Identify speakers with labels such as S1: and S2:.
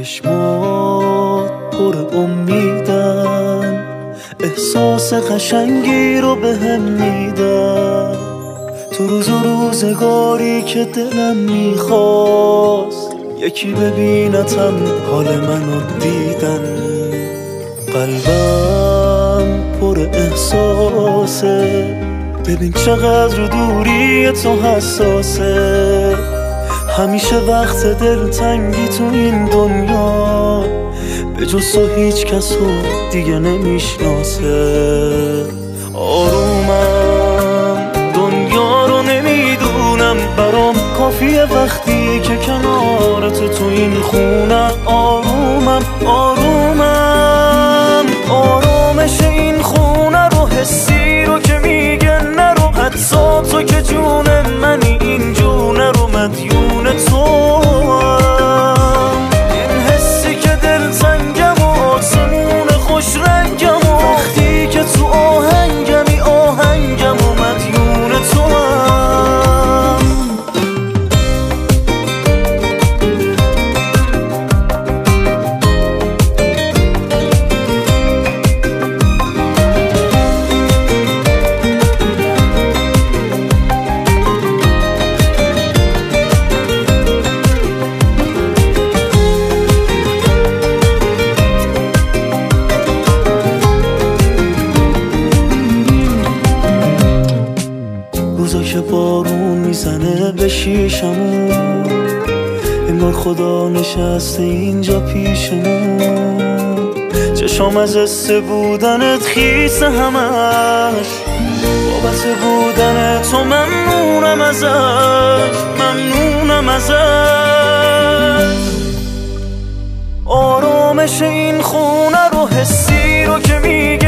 S1: چشمات پر امیدن، احساس قشنگی رو به هم میدن. تو روز و روزگاری که دلم میخواست یکی ببینتم حال منو دیدن. قلبم پر احساسه، ببین چقدر دوری تو حساسه. همیشه وقت دلتنگی تو این دنیا به جز تو هیچ کس رو دیگه نمیشناسه. آرومم دنیا رو نمیدونم، برام کافیه وقتی که کنار تو این خونم. آرومم آرامش این خونه رو، حسی رو که میگه نرو، حتی تو که جون منی این جونه رو مدیون تو. این حسی که دلتنگم و آسمون خوش رنگم و وقتی که تو آهنگمی آهنگم و مدیون تو هم. روزا که بارون میزنه به شیشمون، انگار خدا نشسته اینجا پیشمون. چشام از حس بودنت خیسه همش، بابت بودن تو ممنونم ازش. آرامش این خونه رو، حسی رو که میگه